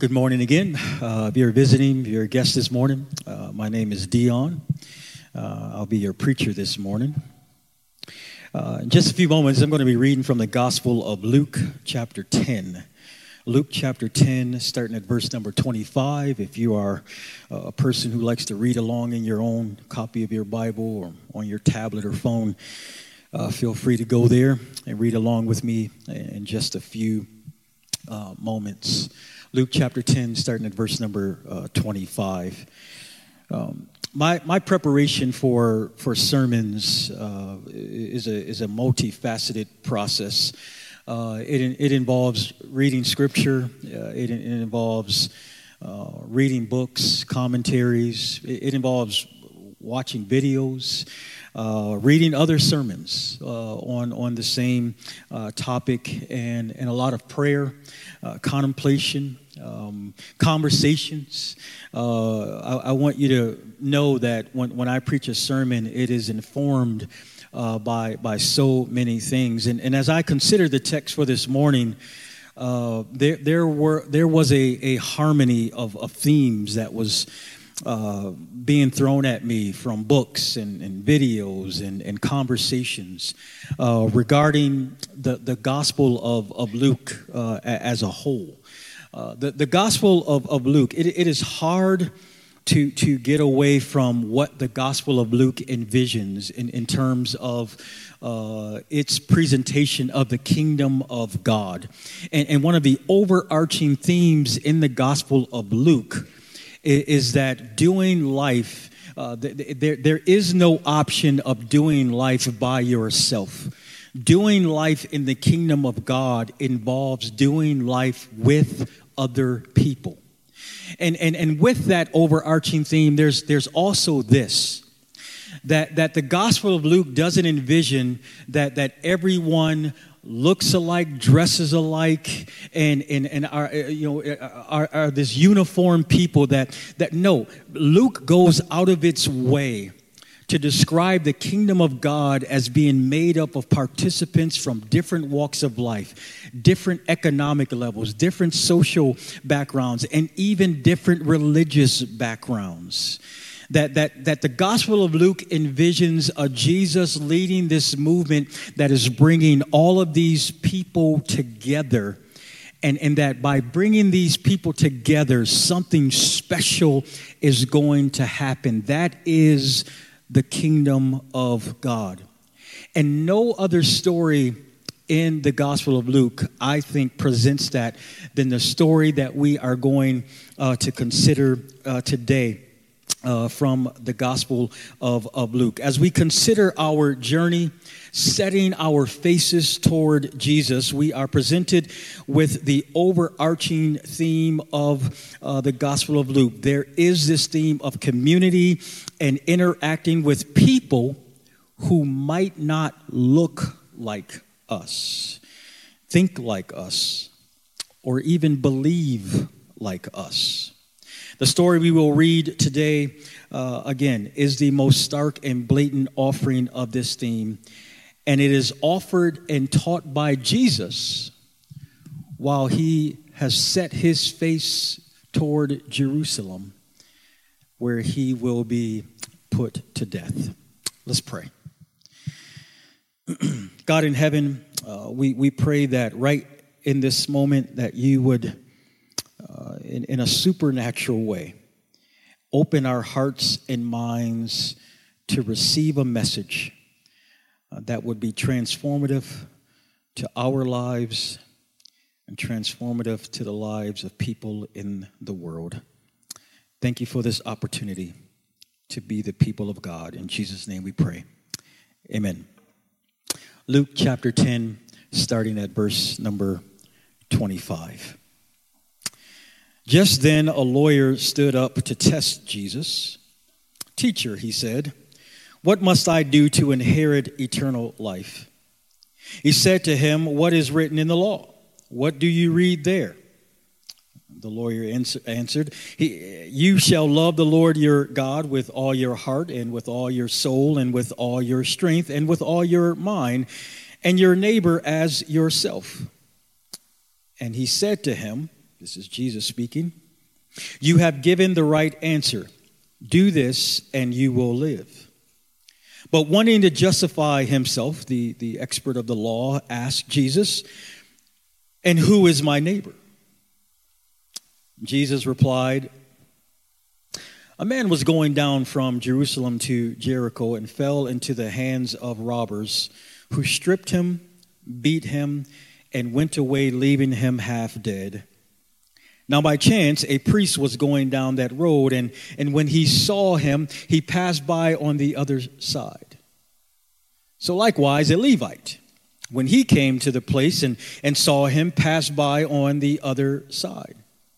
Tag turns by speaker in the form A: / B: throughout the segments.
A: Good morning again. If you're visiting, if you're a guest this morning, my name is Dion. I'll be your preacher this morning. In just a few moments, I'm going to be reading from the Gospel of Luke, chapter 10. Luke, chapter 10, starting at verse number 25. If you are a person who likes to read along in your own copy of your Bible or on your tablet or phone, feel free to go there and read along with me in just a few moments. Luke chapter 10, starting at verse number 25. My preparation for sermons is a multifaceted process. It involves reading scripture. It involves reading books, commentaries. It involves watching videos, reading other sermons on the same topic, and a lot of prayer, contemplation, conversations. I want you to know that when I preach a sermon, it is informed by so many things. And as I consider the text for this morning, there was a harmony of themes that was being thrown at me from books and videos and conversations regarding the Gospel of Luke as a whole. The Gospel of Luke, it is hard to get away from what the Gospel of Luke envisions in terms of its presentation of the kingdom of God. And one of the overarching themes in the Gospel of Luke is that doing life, there is no option of doing life by yourself. Doing life in the kingdom of God involves doing life with other people. And with that overarching theme, there's also this, that the Gospel of Luke doesn't envision that everyone looks alike, dresses alike, and are this uniform people that no. Luke goes out of its way to describe the kingdom of God as being made up of participants from different walks of life, different economic levels, different social backgrounds, and even different religious backgrounds. That the Gospel of Luke envisions a Jesus leading this movement that is bringing all of these people together, and that by bringing these people together, something special is going to happen. That is the kingdom of God. And no other story in the Gospel of Luke, I think, presents that than the story that we are going to consider today. From the Gospel of Luke. As we consider our journey, setting our faces toward Jesus, we are presented with the overarching theme of the Gospel of Luke. There is this theme of community and interacting with people who might not look like us, think like us, or even believe like us. The story we will read today, again, is the most stark and blatant offering of this theme. And it is offered and taught by Jesus while he has set his face toward Jerusalem, where he will be put to death. Let's pray. God in heaven, we pray that right in this moment that you would in a supernatural way, open our hearts and minds to receive a message that would be transformative to our lives and transformative to the lives of people in the world. Thank you for this opportunity to be the people of God. In Jesus' name we pray. Amen. Luke chapter 10, starting at verse number 25. Just then a lawyer stood up to test Jesus. "Teacher," he said, "what must I do to inherit eternal life?" He said to him, "What is written in the law? What do you read there?" The lawyer answered, "You shall love the Lord your God with all your heart and with all your soul and with all your strength and with all your mind, and your neighbor as yourself." And he said to him, This is Jesus speaking. You have given the right answer. Do this and you will live. But wanting to justify himself, the expert of the law asked Jesus, and who is my neighbor? Jesus replied, a man was going down from Jerusalem to Jericho and fell into the hands of robbers who stripped him, beat him, and went away, leaving him half dead. Now, by chance, a priest was going down that road, and when he saw him, he passed by on the other side. So likewise, a Levite, when he came to the place and saw him, passed by on the other side.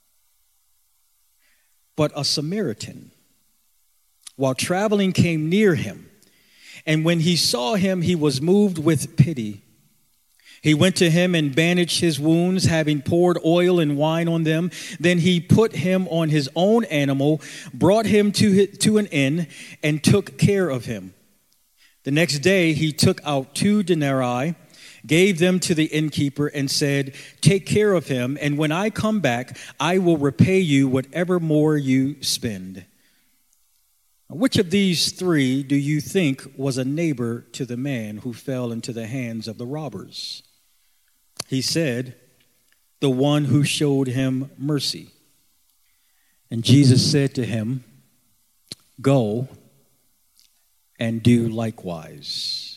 A: But a Samaritan, while traveling, came near him, and when he saw him, he was moved with pity. He went to him and bandaged his wounds, having poured oil and wine on them. Then he put him on his own animal, brought him to an inn, and took care of him. The next day he took out 2 denarii, gave them to the innkeeper, and said, take care of him, and when I come back, I will repay you whatever more you spend. Which of these 3 do you think was a neighbor to the man who fell into the hands of the robbers? He said, the one who showed him mercy. And Jesus said to him, go and do likewise.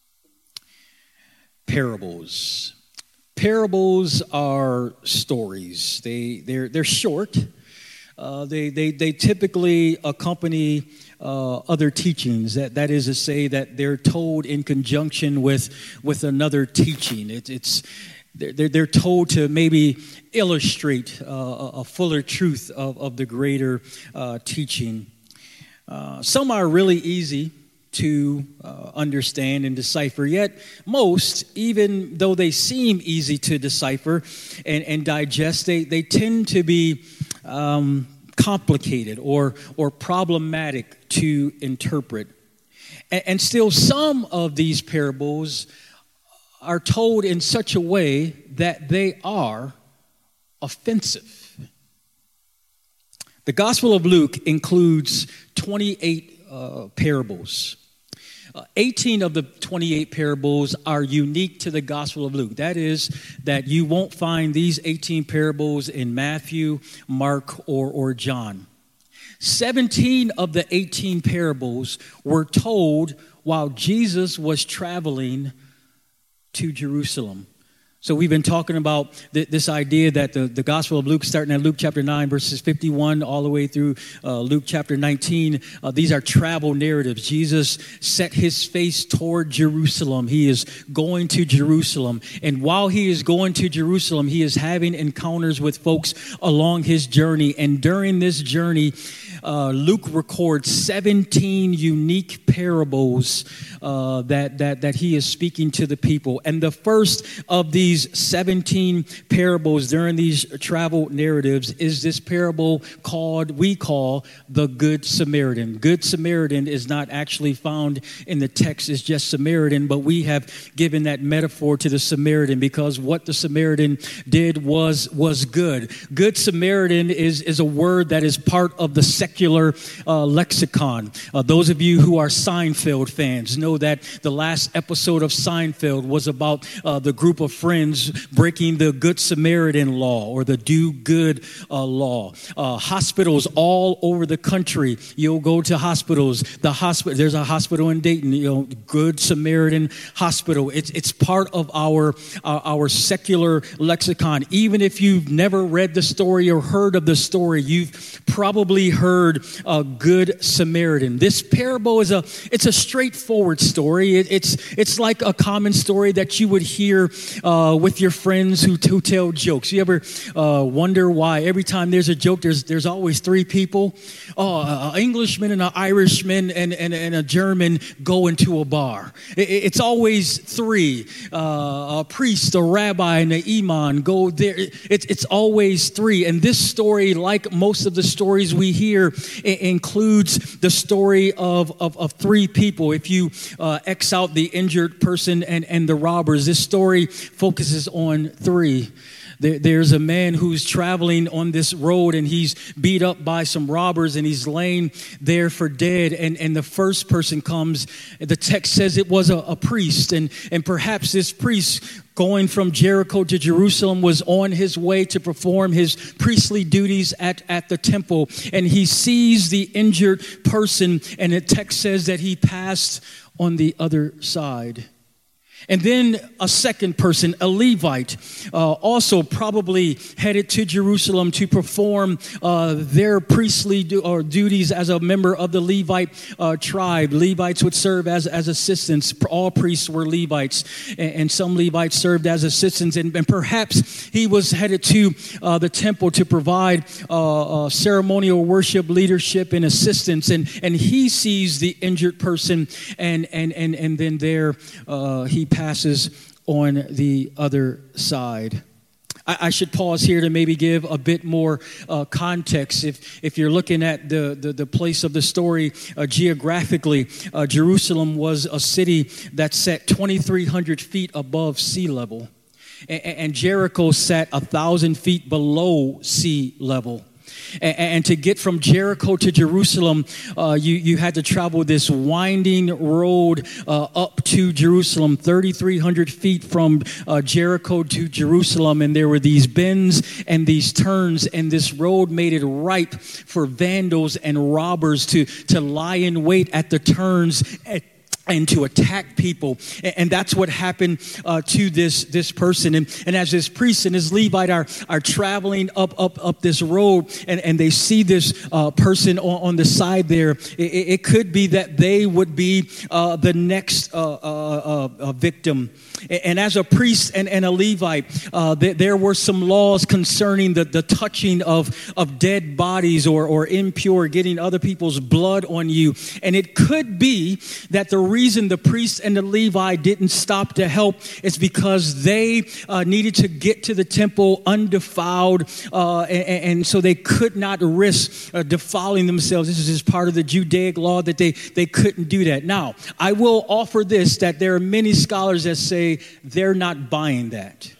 A: Parables. Parables are stories. They're short. They typically accompany other teachings. That is to say that they're told in conjunction with another teaching. They're told to maybe illustrate a fuller truth of the greater teaching. Some are really easy to understand and decipher, yet most, even though they seem easy to decipher and digest, they tend to be complicated or problematic to interpret. And still, some of these parables are told in such a way that they are offensive. The Gospel of Luke includes 28 parables. 18 of the 28 parables are unique to the Gospel of Luke. That is, that you won't find these 18 parables in Matthew, Mark, or John. 17 of the 18 parables were told while Jesus was traveling to Jerusalem. So we've been talking about this idea that the Gospel of Luke, starting at Luke chapter 9, verses 51, all the way through Luke chapter 19, these are travel narratives. Jesus set his face toward Jerusalem. He is going to Jerusalem. And while he is going to Jerusalem, he is having encounters with folks along his journey. And during this journey, Luke records 17 unique parables that he is speaking to the people. And the first of these 17 parables during these travel narratives is this parable we call the Good Samaritan. Good Samaritan is not actually found in the text, it's just Samaritan, but we have given that metaphor to the Samaritan because what the Samaritan did was good. Good Samaritan is a word that is part of the secular lexicon. Those of you who are Seinfeld fans know that the last episode of Seinfeld was about the group of friends breaking the Good Samaritan law or the do good law. Hospitals all over the country. You'll go to hospitals. There's a hospital in Dayton, Good Samaritan Hospital. It's part of our secular lexicon. Even if you've never read the story or heard of the story, you've probably heard a Good Samaritan. This parable it's a straightforward story. It's like a common story that you would hear with your friends who tell jokes. You ever wonder why every time there's a joke, there's always 3 people? An Englishman and an Irishman and a German go into a bar. It's always 3. A priest, a rabbi, and an imam go there. It's always 3. And this story, like most of the stories we hear, includes the story of 3 people. If you X out the injured person and the robbers, this story focuses on 3. There's a man who's traveling on this road, and he's beat up by some robbers, and he's laying there for dead. And the first person comes. The text says it was a priest, and perhaps this priest, going from Jericho to Jerusalem, was on his way to perform his priestly duties at the temple. And he sees the injured person, and the text says that he passed on the other side. And then a second person, a Levite, also probably headed to Jerusalem to perform their priestly duties as a member of the Levite tribe. Levites would serve as assistants. All priests were Levites, and some Levites served as assistants. And perhaps he was headed to the temple to provide ceremonial worship, leadership, and assistance. And he sees the injured person, and then there he passes on the other side. I should pause here to maybe give a bit more context. If you're looking at the place of the story geographically, Jerusalem was a city that sat 2,300 feet above sea level, and Jericho sat 1,000 feet below sea level. And to get from Jericho to Jerusalem, you had to travel this winding road up to Jerusalem, 3,300 feet from Jericho to Jerusalem. And there were these bends and these turns, and this road made it ripe for vandals and robbers to lie in wait at the turns and to attack people. And that's what happened to this person. And as this priest and this Levite are traveling up this road, and they see this person on the side there, it could be that they would be the next victim. And as a priest and a Levite, there were some laws concerning the touching of dead bodies or impure, getting other people's blood on you. And it could be that the reason the priest and the Levi didn't stop to help is because they needed to get to the temple undefiled, and so they could not risk defiling themselves. This is just part of the Judaic law that they couldn't do that. Now, I will offer this, that there are many scholars that say they're not buying that.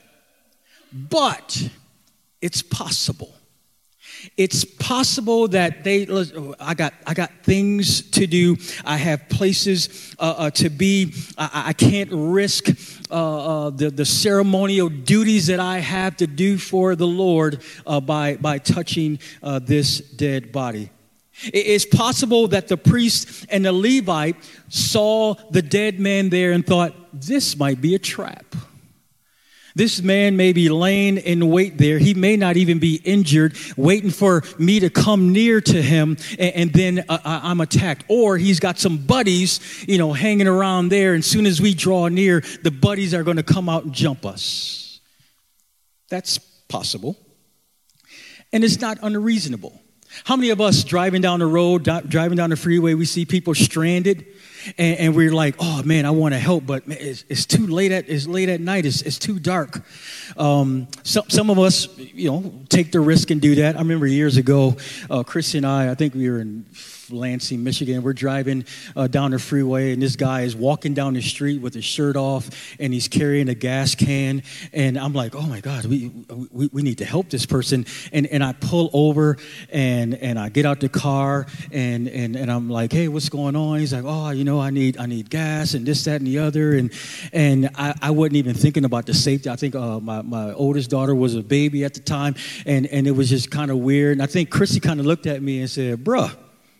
A: But it's possible. It's possible that I got things to do. I have places to be. I can't risk the ceremonial duties that I have to do for the Lord by touching this dead body. It's possible that the priest and the Levite saw the dead man there and thought, this might be a trap. This man may be laying in wait there. He may not even be injured, waiting for me to come near to him, and then I'm attacked. Or he's got some buddies, hanging around there, and as soon as we draw near, the buddies are going to come out and jump us. That's possible. And it's not unreasonable. How many of us driving down the road, driving down the freeway, we see people stranded, and we're like, oh man, I want to help, but man, it's too late it's late at night. It's too dark. Some of us, take the risk and do that. I remember years ago, Chris and I think we were in Lansing, Michigan. We're driving down the freeway, and this guy is walking down the street with his shirt off, and he's carrying a gas can. And I'm like, oh my God, we need to help this person. And I pull over, and I get out the car, and I'm like, hey, what's going on? He's like, oh, I need gas and this, that, and the other. And I wasn't even thinking about the safety. I think my oldest daughter was a baby at the time, and it was just kind of weird. And I think Chrissy kind of looked at me and said, bruh,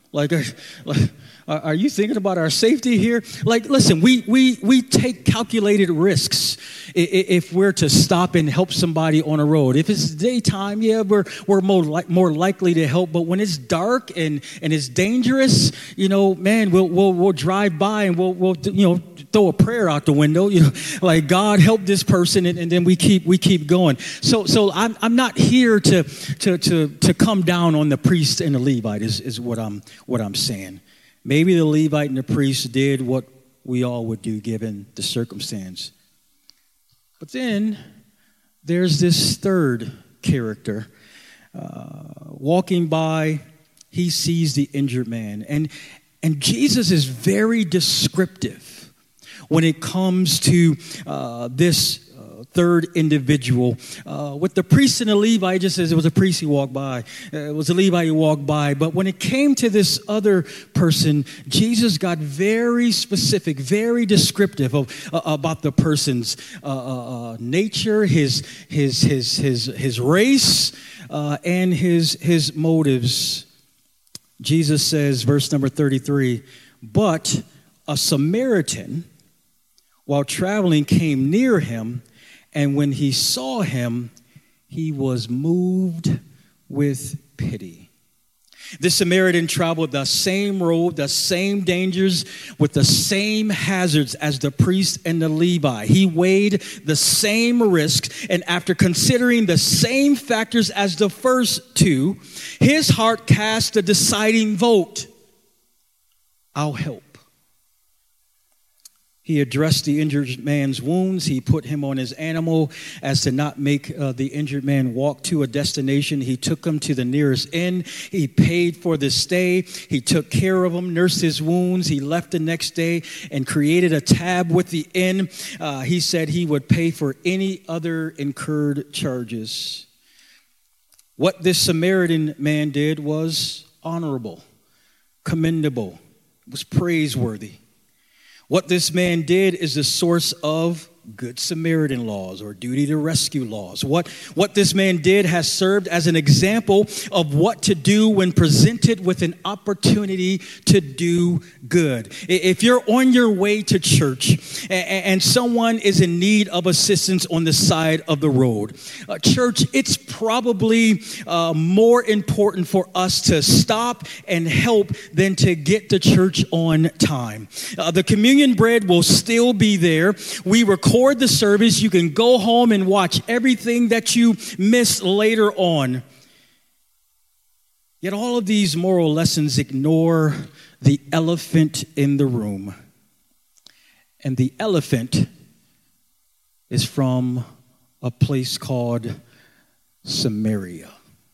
A: are you thinking about our safety here? Listen, we take calculated risks if we're to stop and help somebody on a road. If it's daytime, yeah, we're more likely to help. But when it's dark and it's dangerous, man, we'll drive by and we'll throw a prayer out the window, like, God help this person, and then we keep going. So I'm not here to come down on the priest and the Levite is what I'm saying. Maybe the Levite and the priest did what we all would do given the circumstance. But then there's this third character. Walking by, he sees the injured man. And Jesus is very descriptive when it comes to this third individual. With the priest and the Levite, it just says it was a priest he walked by. It was a Levite who walked by. But when it came to this other person, Jesus got very specific, very descriptive about the person's nature, his race, and his motives. Jesus says, verse number 33, but a Samaritan, while traveling, came near him, and when he saw him, he was moved with pity. This Samaritan traveled the same road, the same dangers, with the same hazards as the priest and the Levite. He weighed the same risks, and after considering the same factors as the first two, his heart cast the deciding vote. I'll help. He addressed the injured man's wounds. He put him on his animal as to not make the injured man walk to a destination. He took him to the nearest inn. He paid for the stay. He took care of him, nursed his wounds. He left the next day and created a tab with the inn. He said he would pay for any other incurred charges. What this Samaritan man did was honorable, commendable, was praiseworthy. What this man did is the source of Good Samaritan laws or duty to rescue laws. What this man did has served as an example of what to do when presented with an opportunity to do good. If you're on your way to church and someone is in need of assistance on the side of the road, church, it's probably more important for us to stop and help than to get to church on time. The communion bread will still be there. We record the service. You can go home and watch everything that you missed later on. Yet all of these moral lessons ignore the elephant in the room. And the elephant is from a place called Samaria.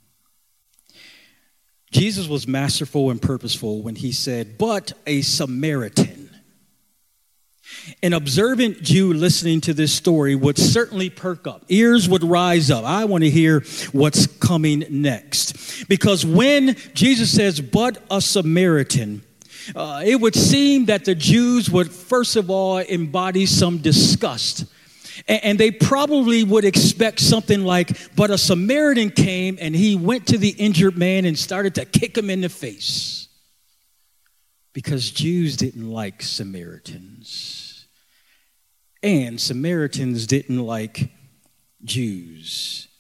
A: Jesus was masterful and purposeful when he said, but a Samaritan. An observant Jew listening to this story would certainly perk up. Ears would rise up. I want to hear what's coming next. Because when Jesus says, but a Samaritan, it would seem that the Jews would first of all embody some disgust. And they probably would expect something like, but a Samaritan came and he went to the injured man and started to kick him in the face. Because Jews didn't like Samaritans. And Samaritans didn't like Jews.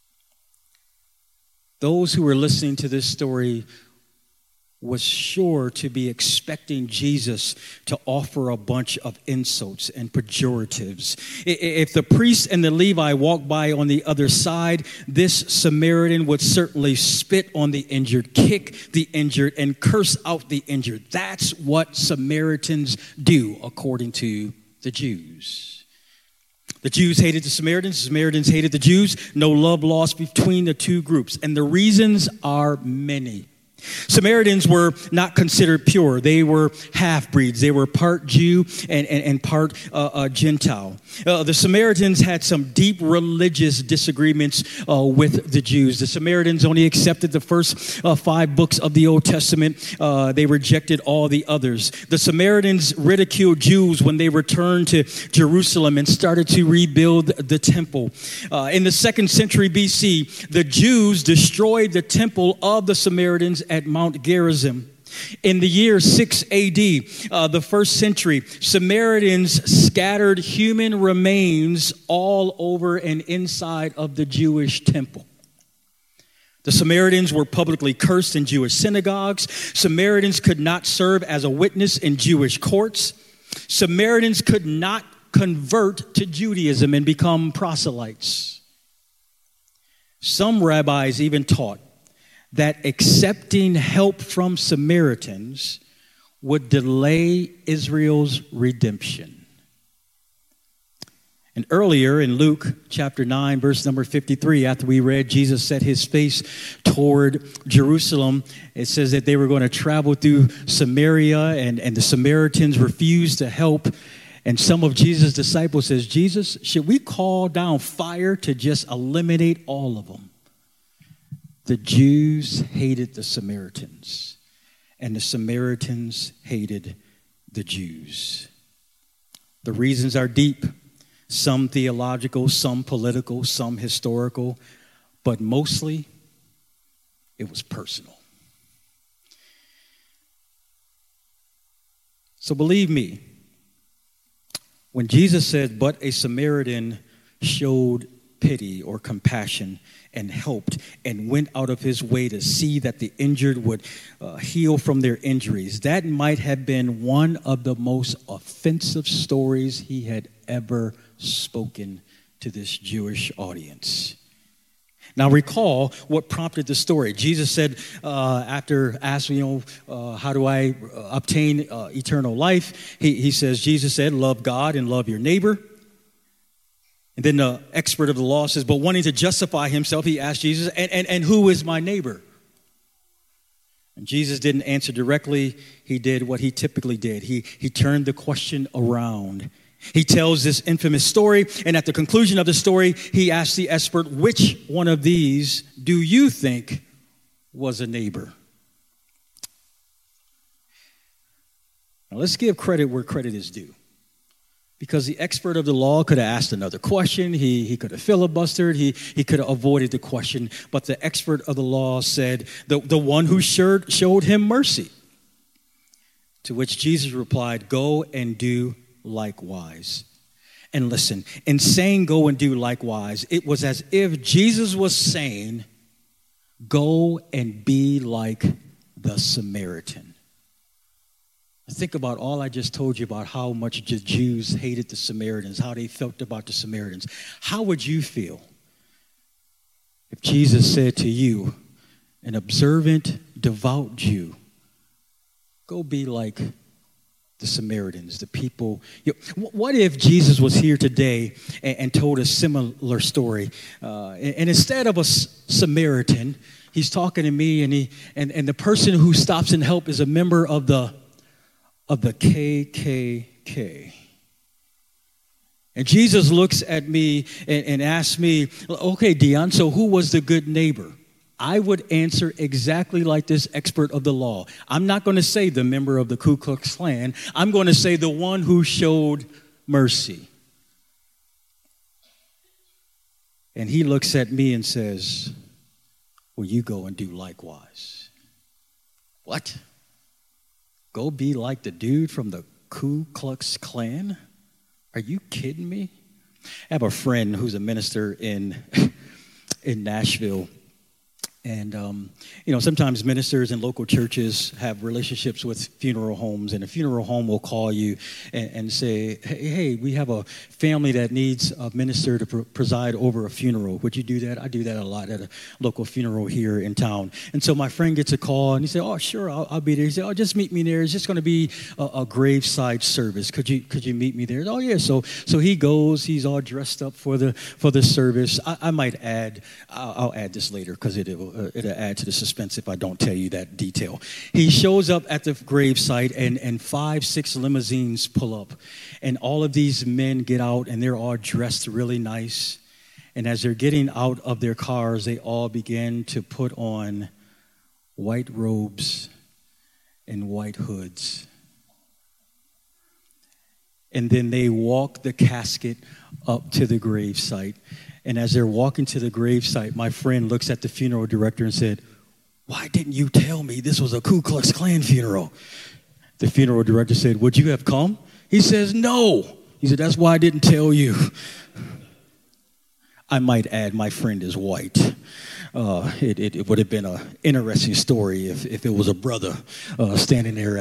A: Those who were listening to this story was sure to be expecting Jesus to offer a bunch of insults and pejoratives. If the priest and the Levite walked by on the other side, this Samaritan would certainly spit on the injured, kick the injured, and curse out the injured. That's what Samaritans do, according to the Jews. The Jews hated the Samaritans hated the Jews. No love lost between the two groups. And the reasons are many. Samaritans were not considered pure. They were half-breeds. They were part Jew and part Gentile. The Samaritans had some deep religious disagreements with the Jews. The Samaritans only accepted the first 5 books of the Old Testament. They rejected all the others. The Samaritans ridiculed Jews when they returned to Jerusalem and started to rebuild the temple. In the 2nd century BC, the Jews destroyed the temple of the Samaritans at Mount Gerizim. In the year 6 AD, the 1st century, Samaritans scattered human remains all over and inside of the Jewish temple. The Samaritans were publicly cursed in Jewish synagogues. Samaritans could not serve as a witness in Jewish courts. Samaritans could not convert to Judaism and become proselytes. Some rabbis even taught that accepting help from Samaritans would delay Israel's redemption. And earlier in Luke chapter 9, verse number 53, after we read Jesus set his face toward Jerusalem, it says that they were going to travel through Samaria, and the Samaritans refused to help. And some of Jesus' disciples says, Jesus, should we call down fire to just eliminate all of them? The Jews hated the Samaritans, and the Samaritans hated the Jews. The reasons are deep, some theological, some political, some historical, but mostly it was personal. So believe me, when Jesus said, but a Samaritan showed pity or compassion and helped and went out of his way to see that the injured would heal from their injuries, that might have been one of the most offensive stories he had ever spoken to this Jewish audience. Now recall what prompted the story. Jesus said, after asking, how do I obtain eternal life? He says, Jesus said, love God and love your neighbor. And then the expert of the law says, but wanting to justify himself, he asked Jesus, and who is my neighbor? And Jesus didn't answer directly. He did what he typically did. He turned the question around. He tells this infamous story, and at the conclusion of the story, he asks the expert, which one of these do you think was a neighbor? Now let's give credit where credit is due. Because the expert of the law could have asked another question. He could have filibustered. He could have avoided the question. But the expert of the law said, the one who showed him mercy. To which Jesus replied, go and do likewise. And listen, in saying go and do likewise, it was as if Jesus was saying, go and be like the Samaritan. Think about all I just told you about how much the Jews hated the Samaritans, how they felt about the Samaritans. How would you feel if Jesus said to you, an observant, devout Jew, go be like the Samaritans, the people. What if Jesus was here today and told a similar story? And instead of a Samaritan, he's talking to me, and the person who stops and help is a member of the KKK. And Jesus looks at me and asks me, okay, Dion, so who was the good neighbor? I would answer exactly like this expert of the law. I'm not going to say the member of the Ku Klux Klan. I'm going to say the one who showed mercy. And he looks at me and says, well, you go and do likewise. What? Go be like the dude from the Ku Klux Klan? Are you kidding me? I have a friend who's a minister in Nashville. And, sometimes ministers in local churches have relationships with funeral homes, and a funeral home will call you and say, hey, we have a family that needs a minister to preside over a funeral. Would you do that? I do that a lot at a local funeral here in town. And so my friend gets a call, and he said, oh, sure, I'll be there. He said, oh, just meet me there. It's just going to be a graveside service. Could you meet me there? Oh, yeah. So he goes. He's all dressed up for the service. I might add, I'll add this later because it'll add to the suspense if I don't tell you that detail. He shows up at the gravesite, and 5-6 limousines pull up. And all of these men get out, and they're all dressed really nice. And as they're getting out of their cars, they all begin to put on white robes and white hoods. And then they walk the casket up to the gravesite. And as they're walking to the gravesite, my friend looks at the funeral director and said, why didn't you tell me this was a Ku Klux Klan funeral? The funeral director said, would you have come? He says, no. He said, that's why I didn't tell you. I might add, my friend is white. It would have been an interesting story if it was a brother standing there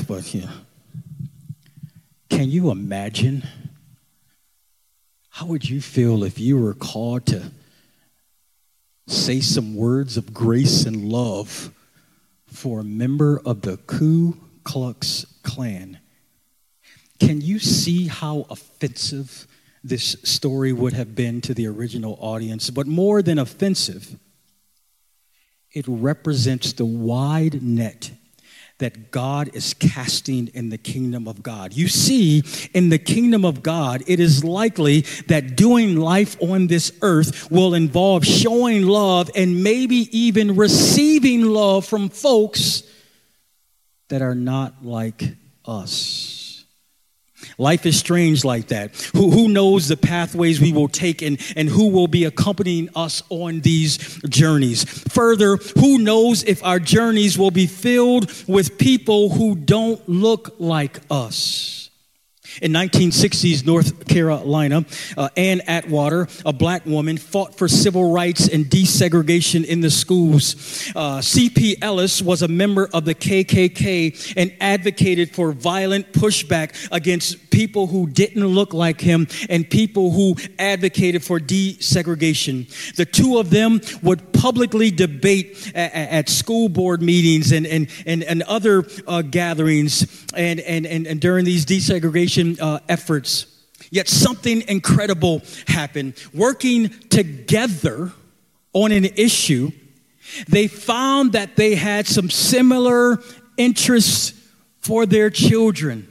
A: Can you imagine? How would you feel if you were called to say some words of grace and love for a member of the Ku Klux Klan? Can you see how offensive this story would have been to the original audience? But more than offensive, it represents the wide net that God is casting in the kingdom of God. You see, in the kingdom of God, it is likely that doing life on this earth will involve showing love and maybe even receiving love from folks that are not like us. Life is strange like that. Who knows the pathways we will take and who will be accompanying us on these journeys? Further, who knows if our journeys will be filled with people who don't look like us? In 1960s North Carolina, Ann Atwater, a black woman, fought for civil rights and desegregation in the schools. C.P. Ellis was a member of the KKK and advocated for violent pushback against people who didn't look like him and people who advocated for desegregation. The two of them would publicly debate at school board meetings and other gatherings and during these desegregation efforts. Yet something incredible happened. Working together on an issue, they found that they had some similar interests for their children.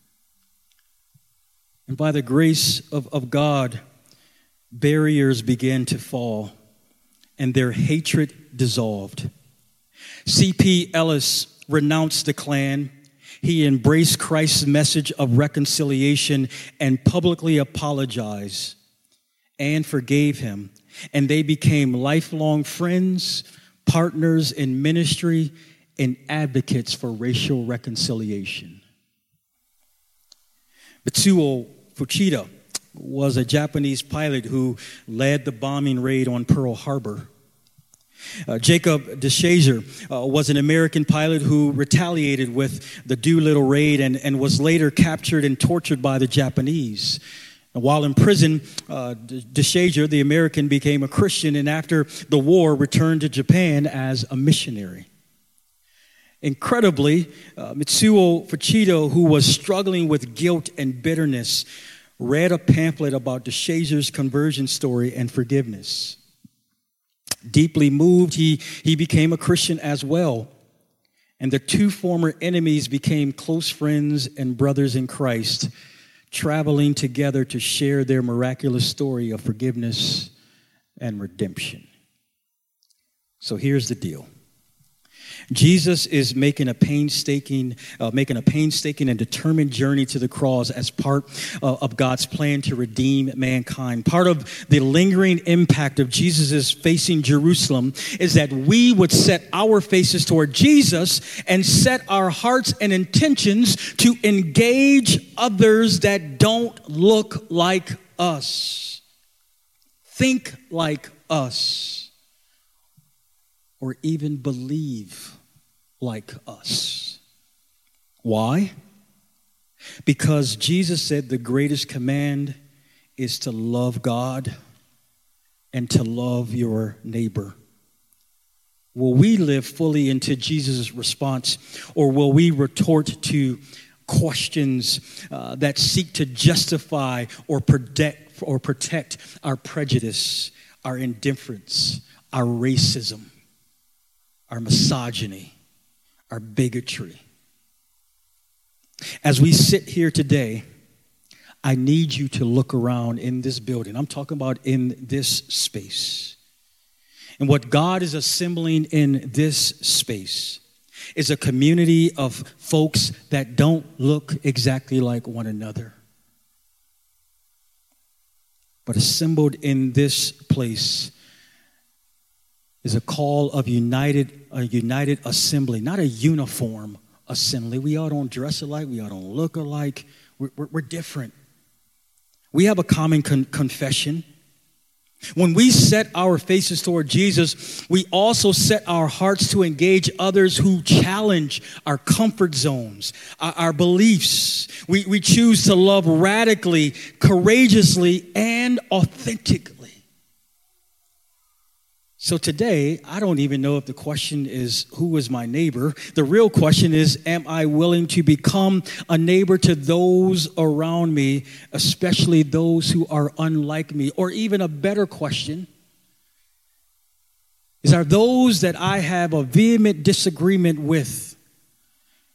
A: And by the grace of God, barriers began to fall and their hatred dissolved. C.P. Ellis renounced the Klan. He embraced Christ's message of reconciliation and publicly apologized and forgave him. And they became lifelong friends, partners in ministry, and advocates for racial reconciliation. Mitsuo Fuchida was a Japanese pilot who led the bombing raid on Pearl Harbor. Jacob DeShazer was an American pilot who retaliated with the Doolittle raid and was later captured and tortured by the Japanese. While in prison, DeShazer, the American, became a Christian and after the war returned to Japan as a missionary. Incredibly, Mitsuo Fuchida, who was struggling with guilt and bitterness, read a pamphlet about DeShazer's conversion story and forgiveness. Deeply moved, he became a Christian as well. And the two former enemies became close friends and brothers in Christ, traveling together to share their miraculous story of forgiveness and redemption. So here's the deal. Jesus is making a painstaking and determined journey to the cross as part of God's plan to redeem mankind. Part of the lingering impact of Jesus' facing Jerusalem is that we would set our faces toward Jesus and set our hearts and intentions to engage others that don't look like us, think like us, or even believe like us. Why? Because Jesus said the greatest command is to love God and to love your neighbor. Will we live fully into Jesus' response, or will we retort to questions that seek to justify or protect our prejudice, our indifference, our racism, our misogyny, our bigotry? As we sit here today, I need you to look around in this building. I'm talking about in this space. And what God is assembling in this space is a community of folks that don't look exactly like one another. But assembled in this place is a call of a united assembly, not a uniform assembly. We all don't dress alike. We all don't look alike. We're different. We have a common confession. When we set our faces toward Jesus, we also set our hearts to engage others who challenge our comfort zones, our beliefs. We choose to love radically, courageously, and authentically. So today, I don't even know if the question is, who is my neighbor? The real question is, am I willing to become a neighbor to those around me, especially those who are unlike me? Or even a better question is, are those that I have a vehement disagreement with,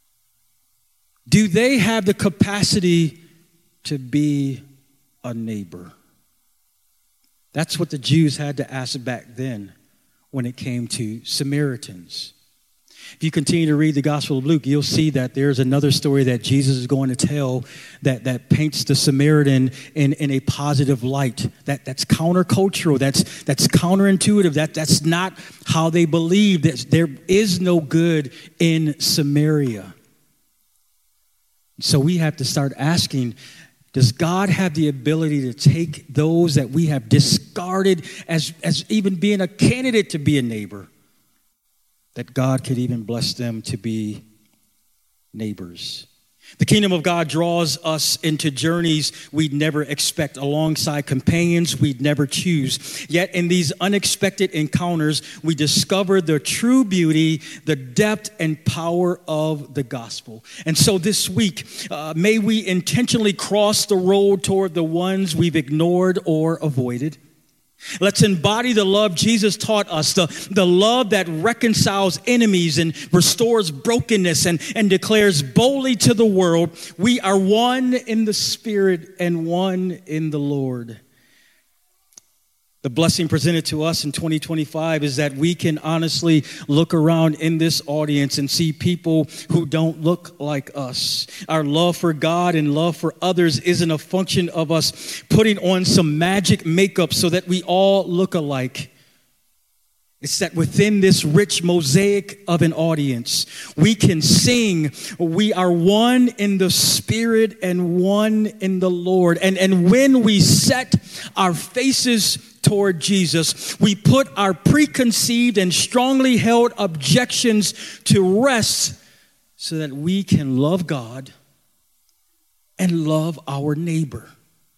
A: Do they have the capacity to be a neighbor? That's what the Jews had to ask back then when it came to Samaritans. If you continue to read the Gospel of Luke, you'll see that there's another story that Jesus is going to tell that paints the Samaritan in a positive light. That's countercultural. That's counterintuitive. That's not how they believe. There is no good in Samaria. So we have to start asking, does God have the ability to take those that we have discarded as even being a candidate to be a neighbor, that God could even bless them to be neighbors? The kingdom of God draws us into journeys we'd never expect, alongside companions we'd never choose. Yet in these unexpected encounters, we discover the true beauty, the depth and power of the gospel. And so this week, may we intentionally cross the road toward the ones we've ignored or avoided. Let's embody the love Jesus taught us, the love that reconciles enemies and restores brokenness and declares boldly to the world, we are one in the Spirit and one in the Lord. The blessing presented to us in 2025 is that we can honestly look around in this audience and see people who don't look like us. Our love for God and love for others isn't a function of us putting on some magic makeup so that we all look alike. It's that within this rich mosaic of an audience, we can sing, we are one in the Spirit and one in the Lord. And when we set our faces toward Jesus, we put our preconceived and strongly held objections to rest so that we can love God and love our neighbor.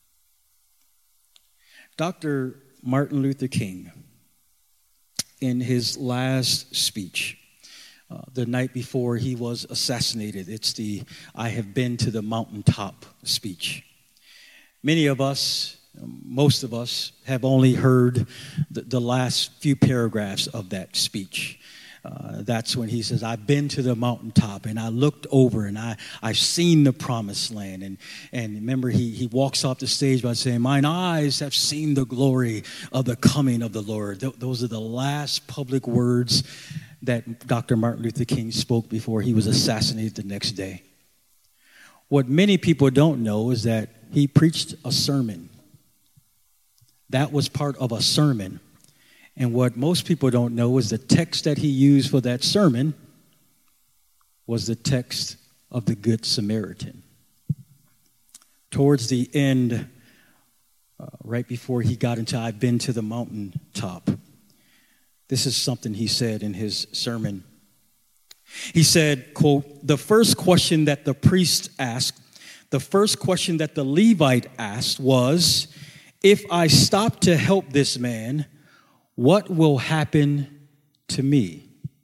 A: Dr. Martin Luther King, in his last speech, the night before he was assassinated, it's the "I have been to the mountaintop" speech. Many of us, most of us, have only heard the last few paragraphs of that speech. That's when he says, "I've been to the mountaintop and I looked over and I've seen the promised land." And remember, he walks off the stage by saying, "Mine eyes have seen the glory of the coming of the Lord." Those are the last public words that Dr. Martin Luther King spoke before he was assassinated the next day. What many people don't know is that he preached a sermon. That was part of a sermon. And what most people don't know is the text that he used for that sermon was the text of the Good Samaritan. Towards the end, right before he got into "I've been to the mountaintop," this is something he said in his sermon. He said, quote, "The first question that the priest asked, the first question that the Levite asked was, 'If I stop to help this man, what will happen to me?'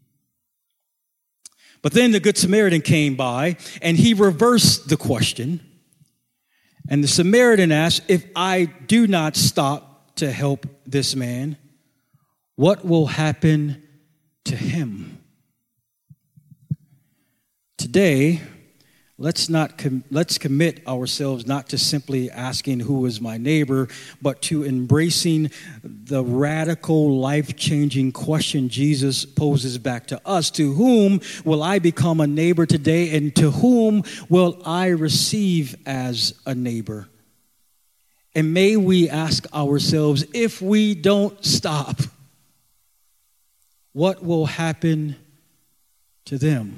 A: But then the Good Samaritan came by and he reversed the question. And the Samaritan asked, 'If I do not stop to help this man, what will happen to him?'" Today, let's commit ourselves not to simply asking who is my neighbor, but to embracing the radical, life-changing question Jesus poses back to us. To whom will I become a neighbor today, and to whom will I receive as a neighbor? And may we ask ourselves, if we don't stop, what will happen to them?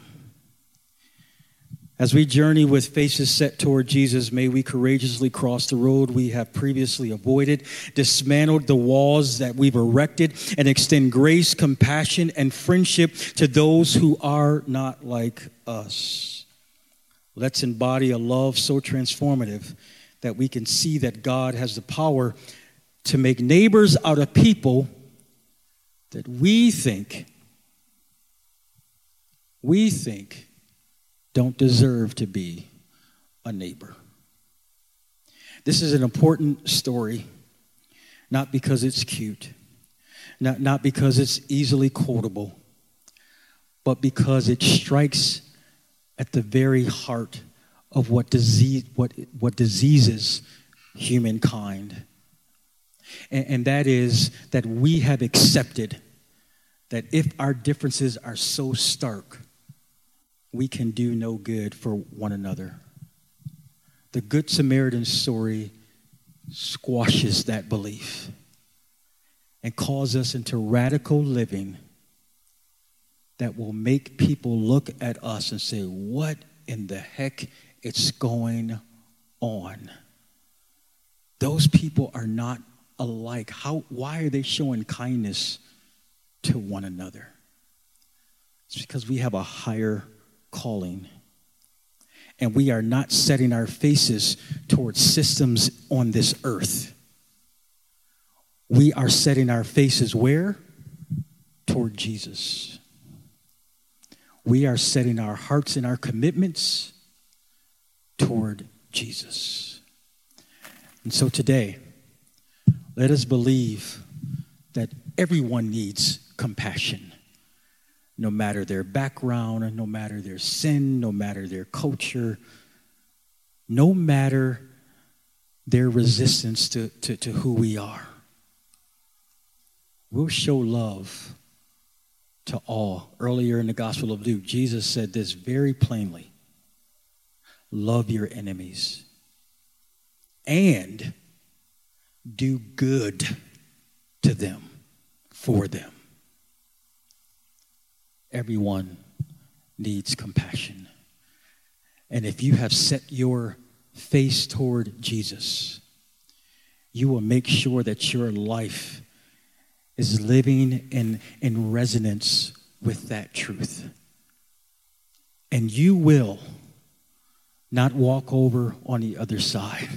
A: As we journey with faces set toward Jesus, may we courageously cross the road we have previously avoided, dismantle the walls that we've erected, and extend grace, compassion, and friendship to those who are not like us. Let's embody a love so transformative that we can see that God has the power to make neighbors out of people that we think don't deserve to be a neighbor. This is an important story, not because it's cute, not because it's easily quotable, but because it strikes at the very heart of what diseases humankind. And that is that we have accepted that if our differences are so stark, we can do no good for one another. The Good Samaritan story squashes that belief and calls us into radical living that will make people look at us and say, what in the heck is going on? Those people are not alike. Why are they showing kindness to one another? It's because we have a higher calling. And we are not setting our faces towards systems on this earth. We are setting our faces where? Toward Jesus. We are setting our hearts and our commitments toward Jesus. And so today, let us believe that everyone needs compassion. No matter their background, no matter their sin, no matter their culture, no matter their resistance to who we are. We'll show love to all. Earlier in the Gospel of Luke, Jesus said this very plainly. Love your enemies and do good to them, for them. Everyone needs compassion. And if you have set your face toward Jesus, you will make sure that your life is living in resonance with that truth. And you will not walk over on the other side.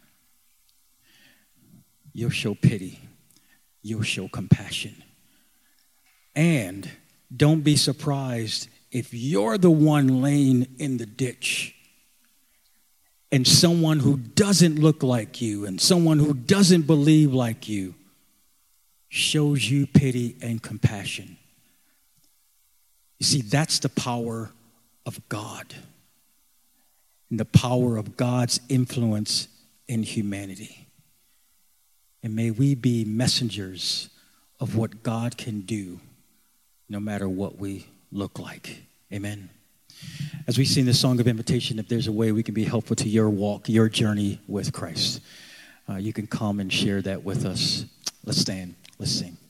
A: You'll show pity. You'll show compassion. And don't be surprised if you're the one laying in the ditch and someone who doesn't look like you and someone who doesn't believe like you shows you pity and compassion. You see, that's the power of God and the power of God's influence in humanity. And may we be messengers of what God can do no matter what we look like. Amen. As we sing this song of invitation, if there's a way we can be helpful to your walk, your journey with Christ, you can come and share that with us. Let's stand. Let's sing.